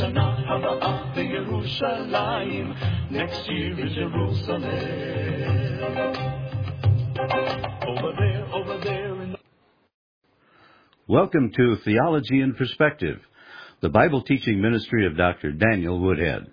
Shana Haba'ah Yerushalayim. Next year is Jerusalem. Over there in the... Welcome to Theology in Perspective, the Bible teaching ministry of Dr. Daniel Woodhead.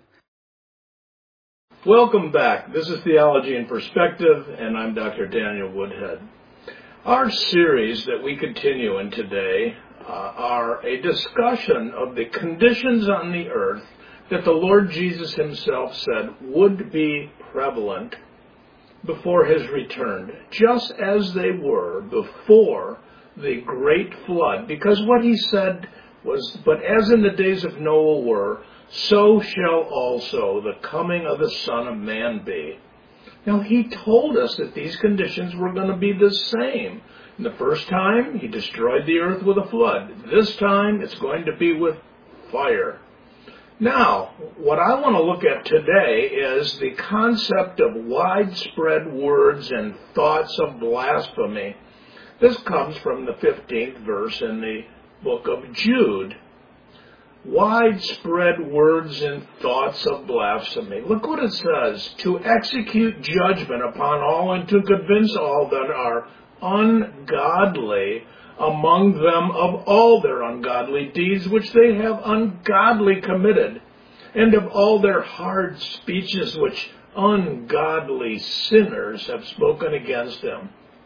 Welcome back. This is Theology in Perspective, and I'm Dr. Daniel Woodhead. Our series that we continue in today are a discussion of the conditions on the earth that the Lord Jesus himself said would be prevalent before his return, just as they were before the great flood. Because what he said was, but as in the days of Noah were, so shall also the coming of the Son of Man be. Now, he told us that these conditions were going to be the same. The first time, he destroyed the earth with a flood. This time, it's going to be with fire. Now, what I want to look at today is the concept of widespread words and thoughts of blasphemy. This comes from the 15th verse in the book of Jude. Widespread words and thoughts of blasphemy. Look what it says. To execute judgment upon all and to convince all that are ungodly among them of all their ungodly deeds which they have ungodly committed, and of all their hard speeches which ungodly sinners have spoken against him.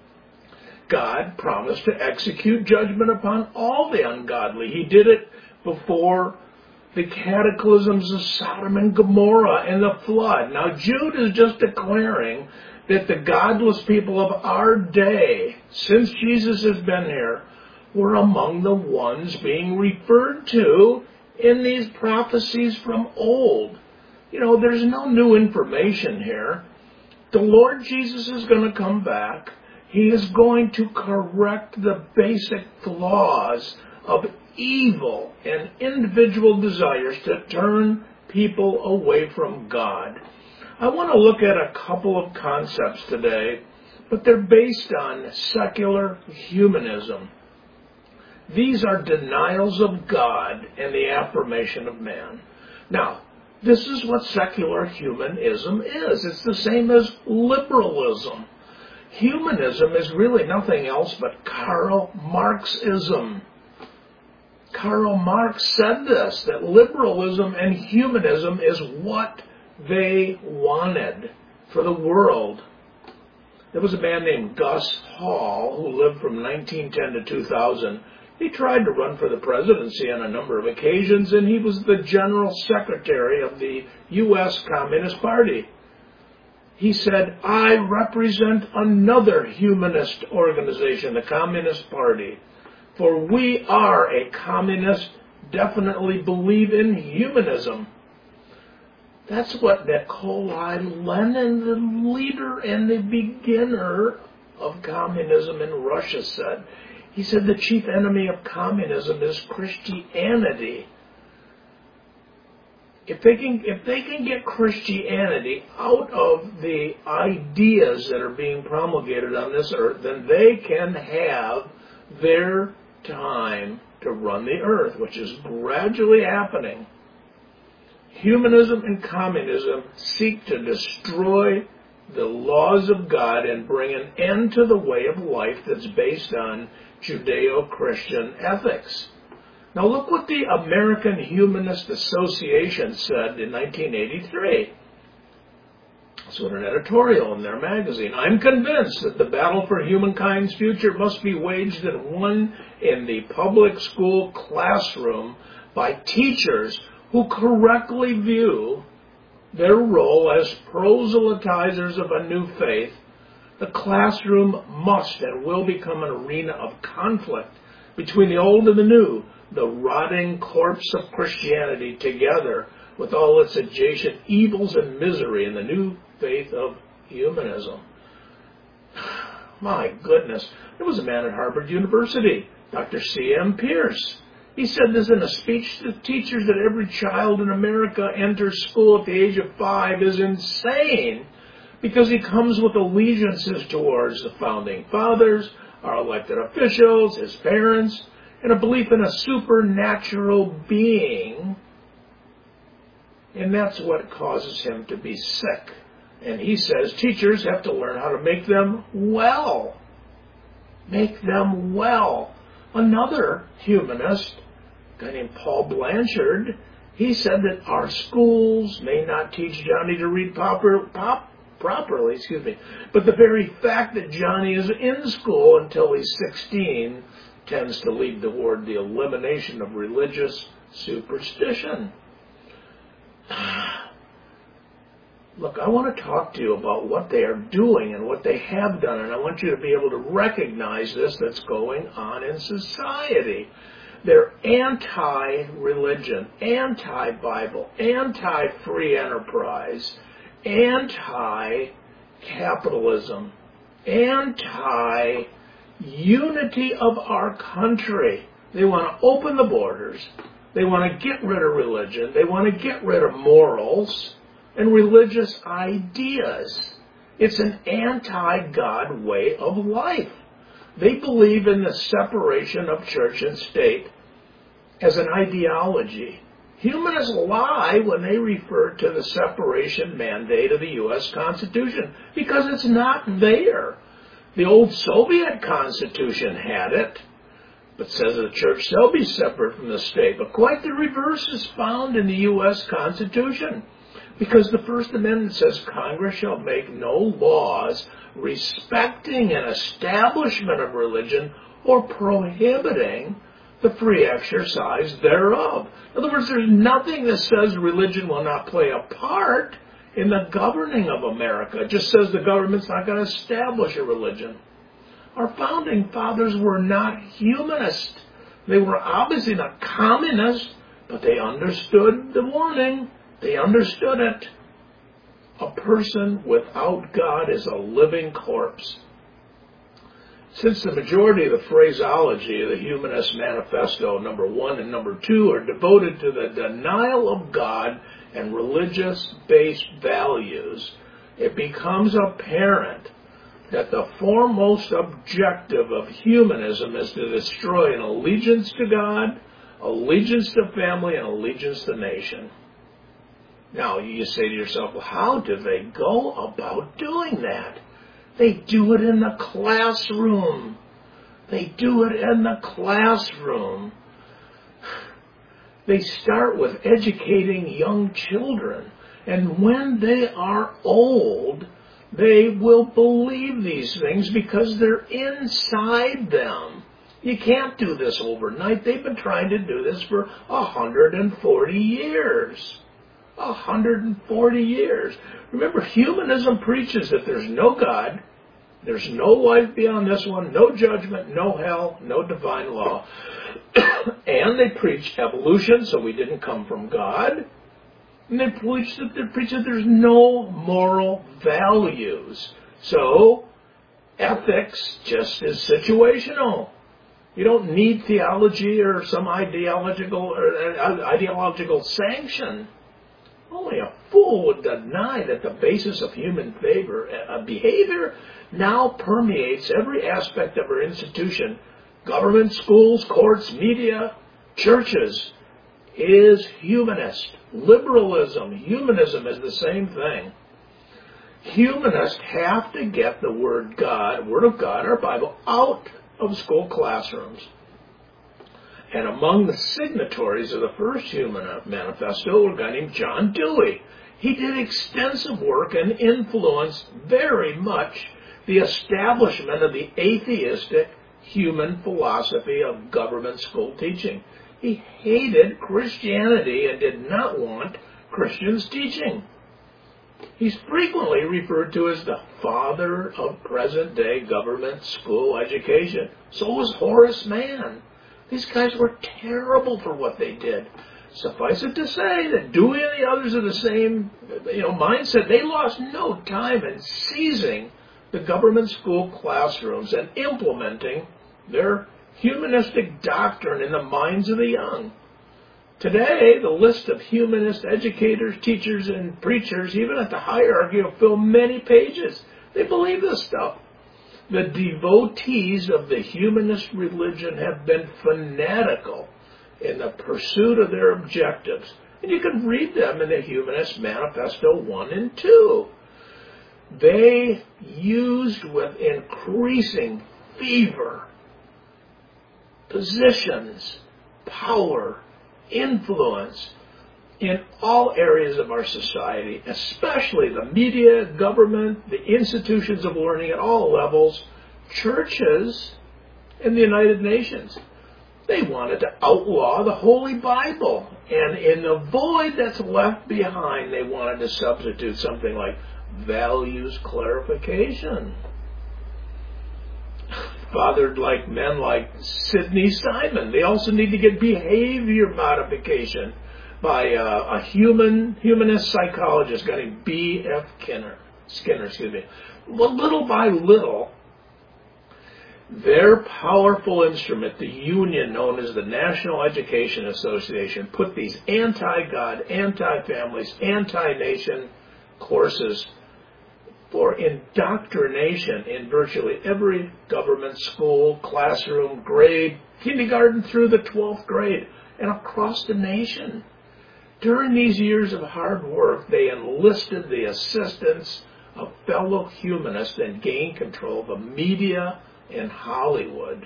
God promised to execute judgment upon all the ungodly. He did it before the cataclysms of Sodom and Gomorrah and the flood. Now, Jude is just declaring that the godless people of our day, since Jesus has been here, were among the ones being referred to in these prophecies from old. You know, there's no new information here. The Lord Jesus is going to come back. He is going to correct the basic flaws of evil and individual desires to turn people away from God. I want to look at a couple of concepts today, but they're based on secular humanism. These are denials of God and the affirmation of man. Now, this is what secular humanism is. It's the same as liberalism. Humanism is really nothing else but Karl Marxism. Karl Marx said this, that liberalism and humanism is what they wanted for the world. There was a man named Gus Hall who lived from 1910 to 2000. He tried to run for the presidency on a number of occasions, and he was the general secretary of the U.S. Communist Party. He said, I represent another humanist organization, the Communist Party. For we are a communist, definitely believe in humanism. That's what Nikolai Lenin, the leader and the beginner of communism in Russia, said. He said the chief enemy of communism is Christianity. If they can get Christianity out of the ideas that are being promulgated on this earth, then they can have their time to run the earth, which is gradually happening. Humanism and communism seek to destroy the laws of God and bring an end to the way of life that's based on Judeo-Christian ethics. Now look what the American Humanist Association said in 1983. It's what an editorial in their magazine. I'm convinced that the battle for humankind's future must be waged and won in the public school classroom by teachers who correctly view their role as proselytizers of a new faith. The classroom must and will become an arena of conflict between the old and the new, the rotting corpse of Christianity together with all its adjacent evils and misery in the new faith of humanism. My goodness. There was a man at Harvard University, Dr. C.M. Pierce. He said this in a speech to teachers that every child in America enters school at the age of 5 is insane because he comes with allegiances towards the founding fathers, our elected officials, his parents, and a belief in a supernatural being And that's what causes him to be sick. And he says teachers have to learn how to make them well. Make them well. Another humanist, a guy named Paul Blanchard, he said that our schools may not teach Johnny to read properly, but the very fact that Johnny is in school until he's 16 tends to lead toward the elimination of religious superstition. Look, I want to talk to you about what they are doing and what they have done, and I want you to be able to recognize this that's going on in society. They're anti-religion, anti-Bible, anti-free enterprise, anti-capitalism, anti-unity of our country. They want to open the borders. They want to get rid of religion. They want to get rid of morals and religious ideas. It's an anti-God way of life. They believe in the separation of church and state as an ideology. Humanists lie when they refer to the separation mandate of the U.S. Constitution because it's not there. The old Soviet Constitution had it, but says the church shall be separate from the state. But quite the reverse is found in the U.S. Constitution, because the First Amendment says Congress shall make no laws respecting an establishment of religion or prohibiting the free exercise thereof. In other words, there's nothing that says religion will not play a part in the governing of America. It just says the government's not going to establish a religion. Our founding fathers were not humanists. They were obviously not communists, but they understood the warning. They understood it. A person without God is a living corpse. Since the majority of the phraseology of the Humanist Manifesto, number 1 and number 2, are devoted to the denial of God and religious-based values, it becomes apparent that the foremost objective of humanism is to destroy an allegiance to God, allegiance to family, and allegiance to nation. Now, you say to yourself, well, how do they go about doing that? They do it in the classroom. They do it in the classroom. They start with educating young children. And when they are old, they will believe these things because they're inside them. You can't do this overnight. They've been trying to do this for 140 years. 140 years. Remember, humanism preaches that there's no God, there's no life beyond this one, no judgment, no hell, no divine law. And they preach evolution, so we didn't come from God. And they preach that there's no moral values. So, ethics just is situational. You don't need theology or some ideological sanction. Only a fool would deny that the basis of human behavior now permeates every aspect of our institution. Government, schools, courts, media, churches is humanist. Liberalism, humanism is the same thing. Humanists have to get the Word of God, our Bible, out of school classrooms. And among the signatories of the first Humanist Manifesto was a guy named John Dewey. He did extensive work and influenced very much the establishment of the atheistic human philosophy of government school teaching. He hated Christianity and did not want Christians teaching. He's frequently referred to as the father of present-day government school education. So was Horace Mann. These guys were terrible for what they did. Suffice it to say that Dewey and the others of the same mindset, they lost no time in seizing the government school classrooms and implementing their humanistic doctrine in the minds of the young. Today, the list of humanist educators, teachers, and preachers, even at the hierarchy, will fill many pages. They believe this stuff. The devotees of the humanist religion have been fanatical in the pursuit of their objectives. And you can read them in the Humanist Manifesto 1 and 2. They used with increasing fervor positions, power, influence in all areas of our society, especially the media, government, the institutions of learning at all levels, churches, and the United Nations. They wanted to outlaw the Holy Bible. And in the void that's left behind, they wanted to substitute something like values clarification. Fathered like men like Sidney Simon. They also need to get behavior modification by a humanist psychologist, guy named B.F. Skinner. Well, little by little, their powerful instrument, the union known as the National Education Association, put these anti-God, anti-families, anti-nation courses for indoctrination in virtually every government school, classroom, grade, kindergarten through the 12th grade, and across the nation. During these years of hard work, they enlisted the assistance of fellow humanists and gained control of the media in Hollywood.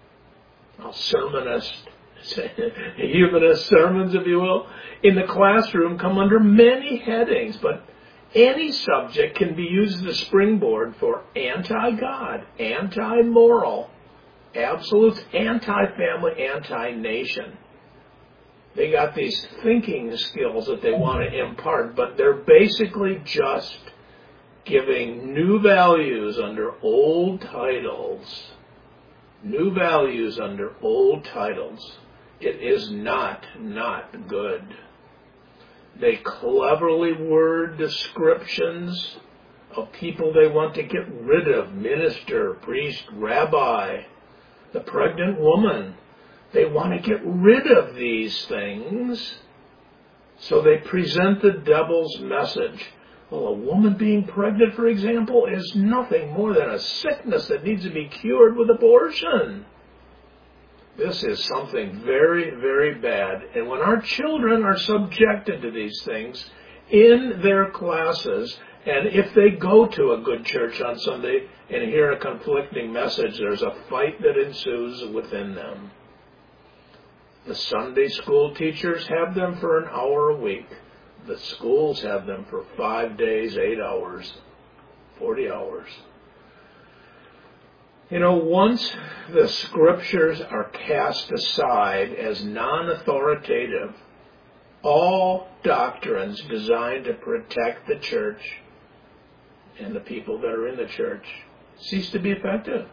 Humanist sermons, if you will, in the classroom come under many headings, but any subject can be used as a springboard for anti-God, anti-moral, absolutes, anti-family, anti-nation. They got these thinking skills that they want to impart, but they're basically just giving new values under old titles. New values under old titles. It is not good. They cleverly word descriptions of people they want to get rid of. Minister, priest, rabbi, the pregnant woman. They want to get rid of these things. So they present the devil's message. Well, a woman being pregnant, for example, is nothing more than a sickness that needs to be cured with abortion. This is something very, very bad. And when our children are subjected to these things in their classes, and if they go to a good church on Sunday and hear a conflicting message, there's a fight that ensues within them. The Sunday school teachers have them for an hour a week. The schools have them for 5 days, 8 hours, 40 hours. You know, once the scriptures are cast aside as non-authoritative, all doctrines designed to protect the church and the people that are in the church cease to be effective.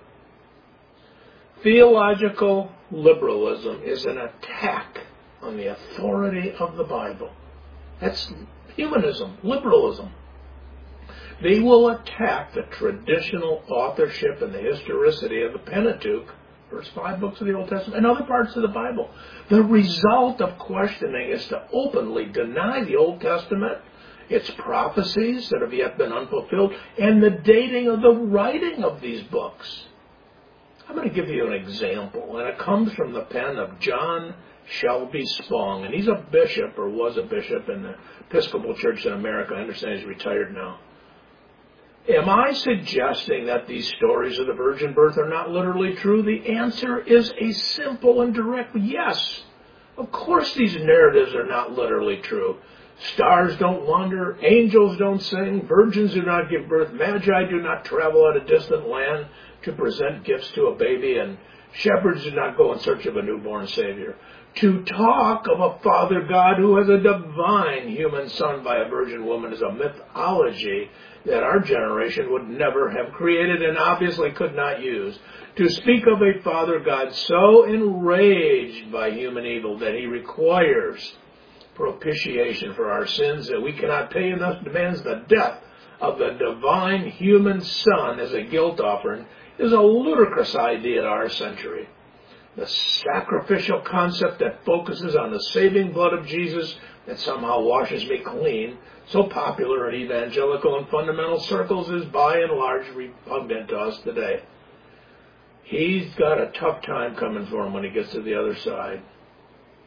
Theological liberalism is an attack on the authority of the Bible. That's humanism, liberalism. They will attack the traditional authorship and the historicity of the Pentateuch, first 5 books of the Old Testament, and other parts of the Bible. The result of questioning is to openly deny the Old Testament, its prophecies that have yet been unfulfilled, and the dating of the writing of these books. I'm going to give you an example, and it comes from the pen of John Shelby Spong, and he's a bishop, or was a bishop in the Episcopal Church in America. I understand he's retired now. Am I suggesting that these stories of the virgin birth are not literally true? The answer is a simple and direct yes. Of course these narratives are not literally true. Stars don't wander, angels don't sing, virgins do not give birth, magi do not travel out a distant land to present gifts to a baby, and shepherds do not go in search of a newborn Savior. To talk of a Father God who has a divine human son by a virgin woman is a mythology that our generation would never have created and obviously could not use. To speak of a Father God so enraged by human evil that he requires propitiation for our sins that we cannot pay and thus demands the death of the divine human Son as a guilt offering is a ludicrous idea in our century. The sacrificial concept that focuses on the saving blood of Jesus that somehow washes me clean, so popular in evangelical and fundamental circles, is by and large repugnant to us today. He's got a tough time coming for him when he gets to the other side.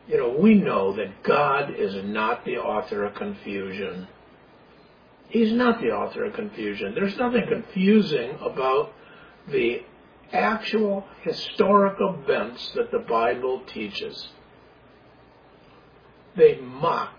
You know, we know that God is not the author of confusion. He's not the author of confusion. There's nothing confusing about the actual historic events that the Bible teaches. They mock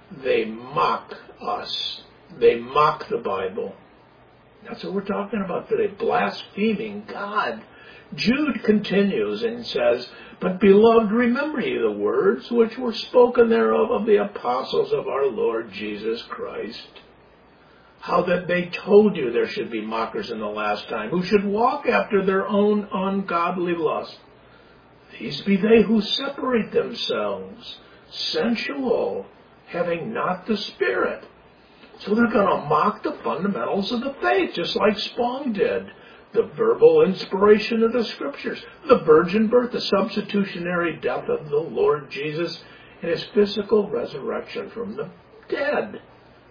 us. They mock the Bible. That's what we're talking about today, blaspheming God. Jude continues and says, "But beloved, remember ye the words which were spoken thereof of the apostles of our Lord Jesus Christ, how that they told you there should be mockers in the last time, who should walk after their own ungodly lust. These be they who separate themselves, sensual, having not the Spirit." So they're going to mock the fundamentals of the faith, just like Spong did. The verbal inspiration of the Scriptures, the virgin birth, the substitutionary death of the Lord Jesus, and his physical resurrection from the dead.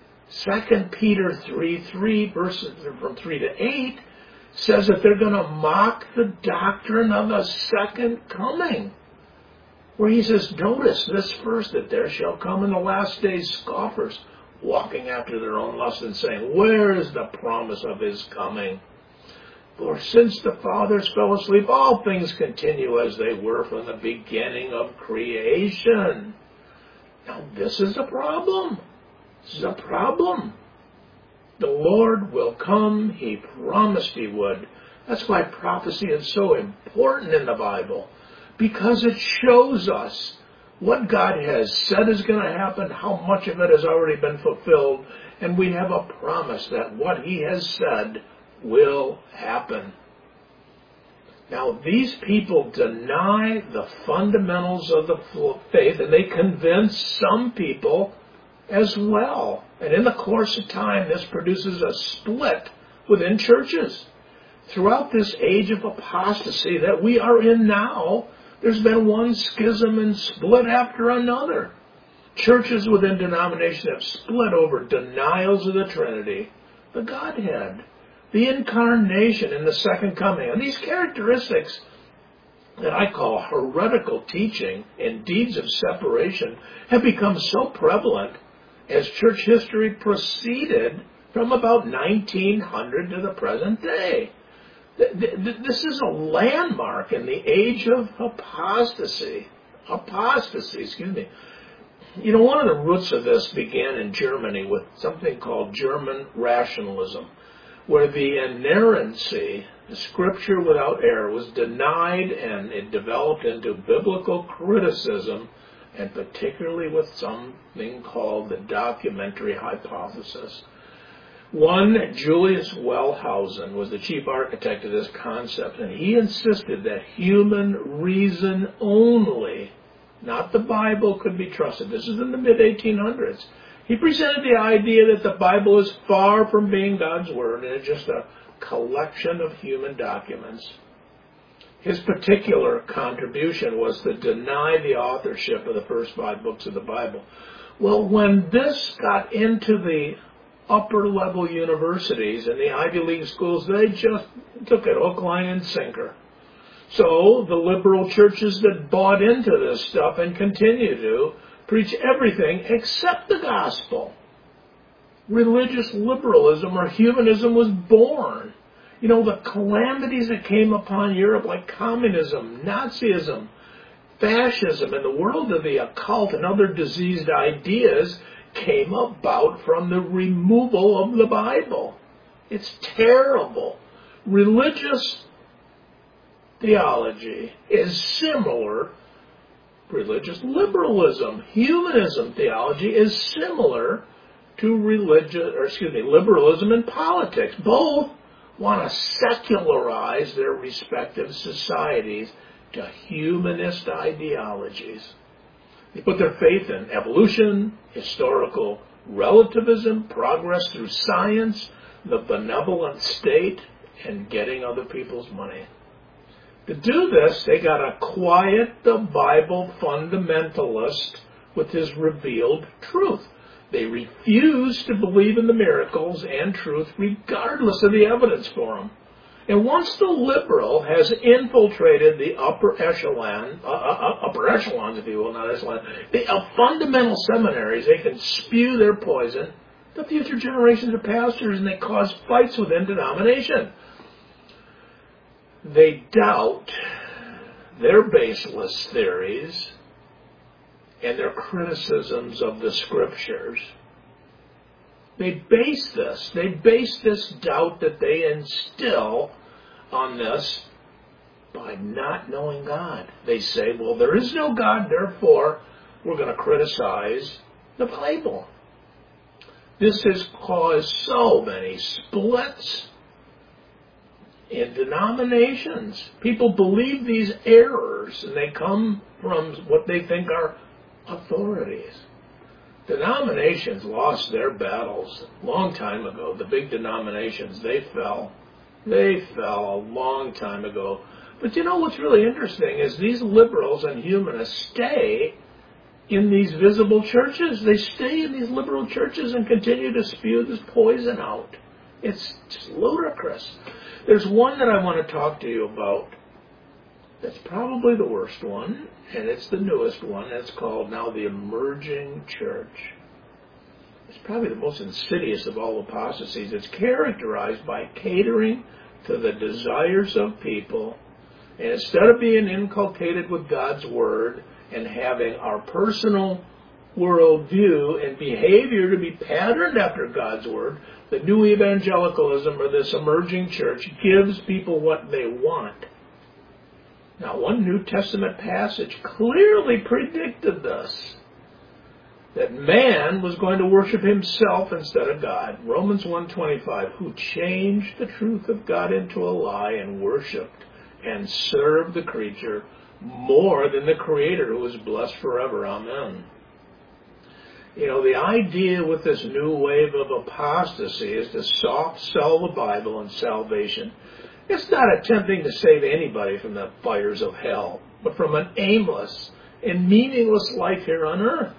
2 Peter 3:3, verses from 3 to 8, says that they're going to mock the doctrine of a second coming. Where he says, notice this first, that there shall come in the last days scoffers, walking after their own lust and saying, where is the promise of his coming? For since the fathers fell asleep, all things continue as they were from the beginning of creation. Now this is a problem. This is a problem. The Lord will come. He promised he would. That's why prophecy is so important in the Bible, because it shows us what God has said is going to happen, how much of it has already been fulfilled, and we have a promise that what he has said will happen. Now, these people deny the fundamentals of the faith, and they convince some people as well. And in the course of time, this produces a split within churches. Throughout this age of apostasy that we are in now, there's been one schism and split after another. Churches within denominations have split over denials of the Trinity, the Godhead, the incarnation and the second coming. And these characteristics that I call heretical teaching and deeds of separation have become so prevalent as church history proceeded from about 1900 to the present day. This is a landmark in the age of apostasy. You know, one of the roots of this began in Germany with something called German rationalism, where the inerrancy, the Scripture without error, was denied, and it developed into biblical criticism, and particularly with something called the documentary hypothesis. One, Julius Wellhausen, was the chief architect of this concept, and he insisted that human reason only, not the Bible, could be trusted. This is in the mid-1800s. He presented the idea that the Bible is far from being God's Word, and it's just a collection of human documents. His particular contribution was to deny the authorship of the first 5 books of the Bible. Well, when this got into the upper-level universities and the Ivy League schools, they just took it hook, line, and sinker. So the liberal churches that bought into this stuff and continue to preach everything except the gospel. Religious liberalism or humanism was born. You know, the calamities that came upon Europe, like communism, Nazism, fascism, and the world of the occult and other diseased ideas, came about from the removal of the Bible. It's terrible. Religious theology is similar. Religious liberalism, humanism theology is similar to liberalism in politics. Both want to secularize their respective societies to humanist ideologies. They put their faith in evolution, historical relativism, progress through science, the benevolent state, and getting other people's money. To do this, they got to quiet the Bible fundamentalist with his revealed truth. They refuse to believe in the miracles and truth regardless of the evidence for them. And once the liberal has infiltrated the upper echelons, if you will, not echelon, the fundamental seminaries, they can spew their poison to future generations of pastors, and they cause fights within denomination. They doubt their baseless theories and their criticisms of the Scriptures. They base this doubt that they instill on this by not knowing God. They say, well, there is no God, therefore we're going to criticize the Bible. This has caused so many splits in denominations. People believe these errors, and they come from what they think are authorities. Denominations lost their battles a long time ago. The big denominations, they fell. They fell a long time ago. But you know what's really interesting is these liberals and humanists stay in these visible churches. They stay in these liberal churches and continue to spew this poison out. It's just ludicrous. There's one that I want to talk to you about that's probably the worst one, and it's the newest one. It's called now the emerging church. It's probably the most insidious of all apostasies. It's characterized by catering to the desires of people, and instead of being inculcated with God's Word and having our personal worldview and behavior to be patterned after God's Word, the new evangelicalism or this emerging church gives people what they want. Now, one New Testament passage clearly predicted this, that man was going to worship himself instead of God. Romans 1:25, who changed the truth of God into a lie and worshipped and served the creature more than the Creator, who is blessed forever. Amen. You know, the idea with this new wave of apostasy is to soft sell the Bible and salvation. It's not attempting to save anybody from the fires of hell, but from an aimless and meaningless life here on earth.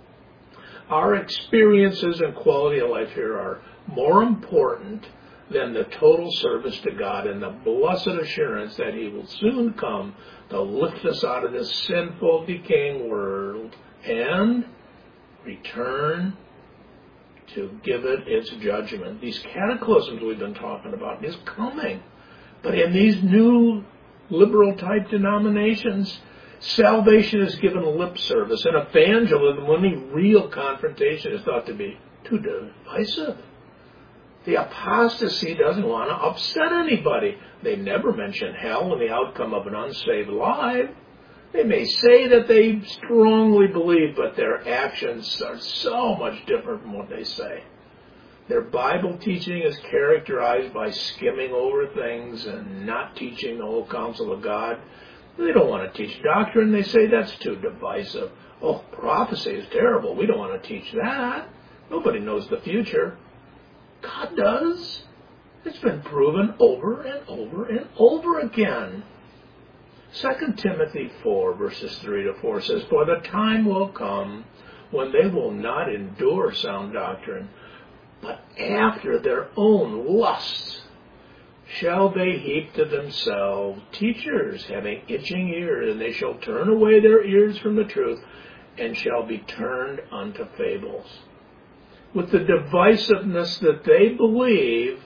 Our experiences and quality of life here are more important than the total service to God and the blessed assurance that He will soon come to lift us out of this sinful, decaying world and return to give it its judgment. These cataclysms we've been talking about is coming. But in these new liberal-type denominations, salvation is given lip service, and evangelism, any real confrontation, is thought to be too divisive. The apostasy doesn't want to upset anybody. They never mention hell and the outcome of an unsaved life. They may say that they strongly believe, but their actions are so much different from what they say. Their Bible teaching is characterized by skimming over things and not teaching the whole counsel of God. They don't want to teach doctrine. They say that's too divisive. Oh, prophecy is terrible. We don't want to teach that. Nobody knows the future. God does. It's been proven over and over and over again. 2 Timothy 4, verses 3 to 4 says, for the time will come when they will not endure sound doctrine, but after their own lusts shall they heap to themselves teachers having itching ears, and they shall turn away their ears from the truth, and shall be turned unto fables. With the divisiveness that they believe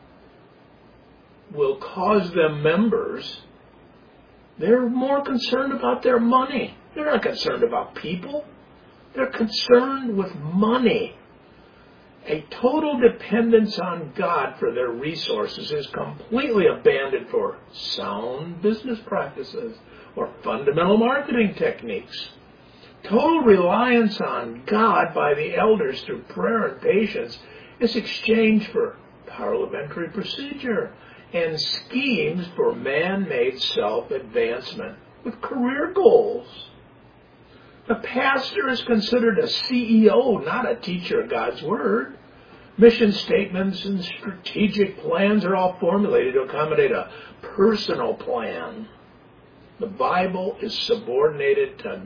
will cause them members, they're more concerned about their money. They're not concerned about people. They're concerned with money. A total dependence on God for their resources is completely abandoned for sound business practices or fundamental marketing techniques. Total reliance on God by the elders through prayer and patience is exchanged for parliamentary procedure and schemes for man-made self-advancement with career goals. The pastor is considered a CEO, not a teacher of God's Word. Mission statements and strategic plans are all formulated to accommodate a personal plan. The Bible is subordinated to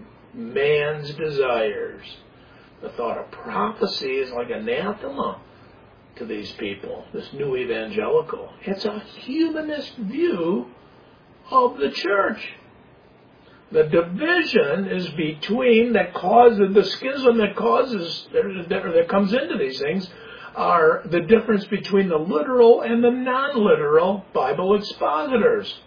man's desires. The thought of prophecy is like anathema to these people, this new evangelical. It's a humanist view of the church. The division is between the schism that comes into these things are the difference between the literal and the non-literal Bible expositors.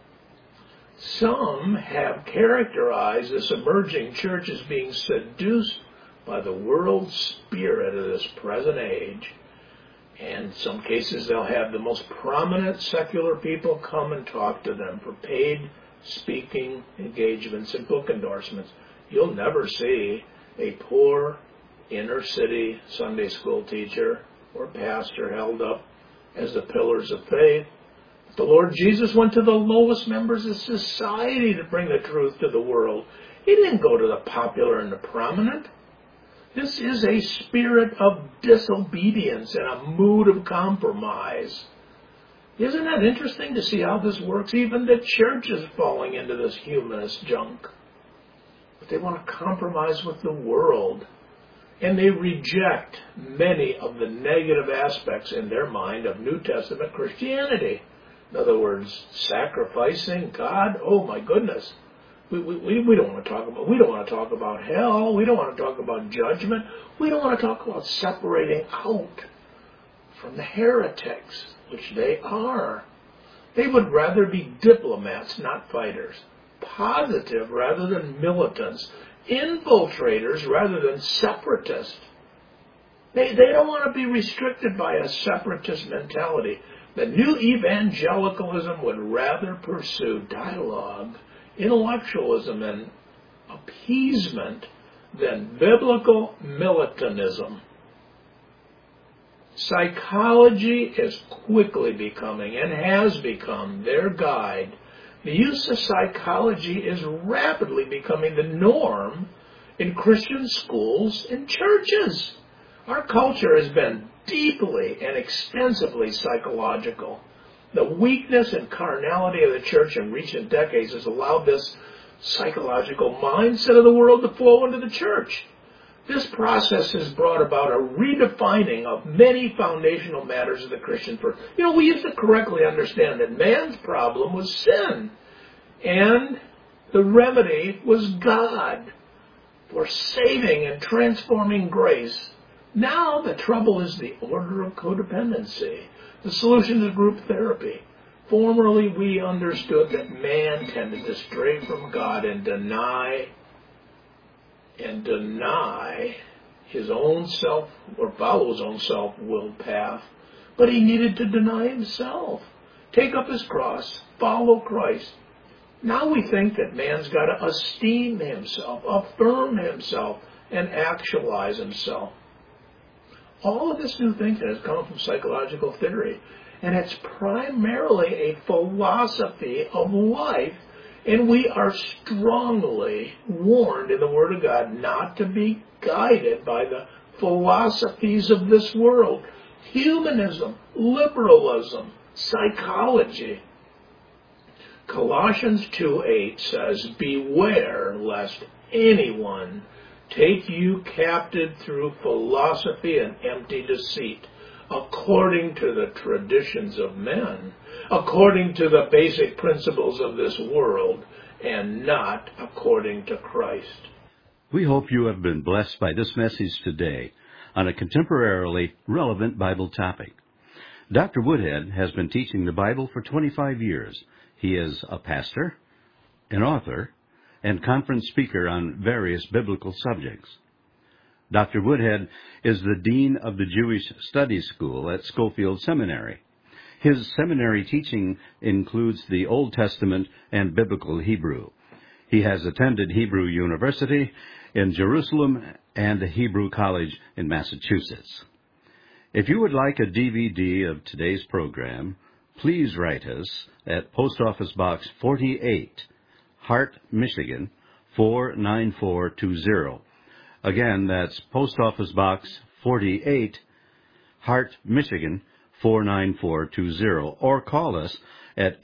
Some have characterized this emerging church as being seduced by the world spirit of this present age. And in some cases they'll have the most prominent secular people come and talk to them for paid speaking engagements and book endorsements. You'll never see a poor inner city Sunday school teacher or pastor held up as the pillars of faith. The Lord Jesus went to the lowest members of society to bring the truth to the world. He didn't go to the popular and the prominent. This is a spirit of disobedience and a mood of compromise. Isn't that interesting to see how this works? Even the church is falling into this humanist junk. But they want to compromise with the world. And they reject many of the negative aspects in their mind of New Testament Christianity. In other words, sacrificing God. Oh my goodness. We don't want to talk about. We don't want to talk about hell. We don't want to talk about judgment. We don't want to talk about separating out from the heretics, which they are. They would rather be diplomats, not fighters. Positive rather than militants. Infiltrators rather than separatists. They don't want to be restricted by a separatist mentality. The new evangelicalism would rather pursue dialogue, intellectualism, and appeasement than biblical militantism. Psychology is quickly becoming and has become their guide. The use of psychology is rapidly becoming the norm in Christian schools and churches. Our culture has been deeply and extensively psychological. The weakness and carnality of the church in recent decades has allowed this psychological mindset of the world to flow into the church. This process has brought about a redefining of many foundational matters of the Christian faith. We used to correctly understand that man's problem was sin, and the remedy was God for saving and transforming grace. Now the trouble is the order of codependency. The solution is group therapy. Formerly we understood that man tended to stray from God and deny his own self, or follow his own self-willed path. But he needed to deny himself, take up his cross, follow Christ. Now we think that man's got to esteem himself, affirm himself, and actualize himself. All of this new thinking has come from psychological theory, and it's primarily a philosophy of life, and we are strongly warned in the Word of God not to be guided by the philosophies of this world. Humanism, liberalism, psychology. Colossians 2:8 says, "Beware lest anyone take you captive through philosophy and empty deceit, according to the traditions of men, according to the basic principles of this world, and not according to Christ." We hope you have been blessed by this message today on a contemporarily relevant Bible topic. Dr. Woodhead has been teaching the Bible for 25 years. He is a pastor, an author, and conference speaker on various biblical subjects. Dr. Woodhead is the Dean of the Jewish Studies School at Schofield Seminary. His seminary teaching includes the Old Testament and Biblical Hebrew. He has attended Hebrew University in Jerusalem and Hebrew College in Massachusetts. If you would like a DVD of today's program, please write us at Post Office Box 48, Hart, Michigan, 49420. Again, that's Post Office Box 48, Hart, Michigan, 49420. Or call us at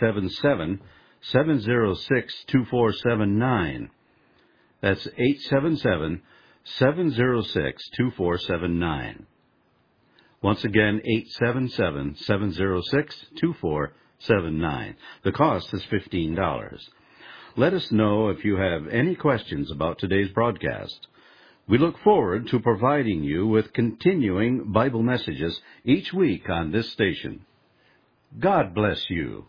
877-706-2479. That's 877-706-2479. Once again, 877-706-2479. The cost is $15. Let us know if you have any questions about today's broadcast. We look forward to providing you with continuing Bible messages each week on this station. God bless you.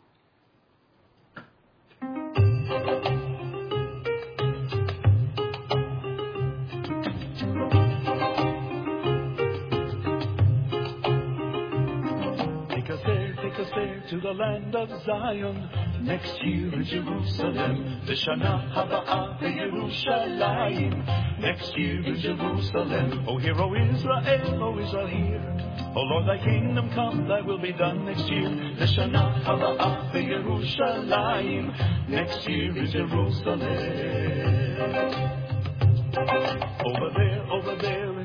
Take us there to the land of Zion. Next year in Jerusalem, L'Shana Haba'ah Yerushalayim. Next year in Jerusalem, O hear, O Israel, hear. O Lord, thy kingdom come, thy will be done next year. L'Shana Haba'ah Yerushalayim. Next year in Jerusalem. Over there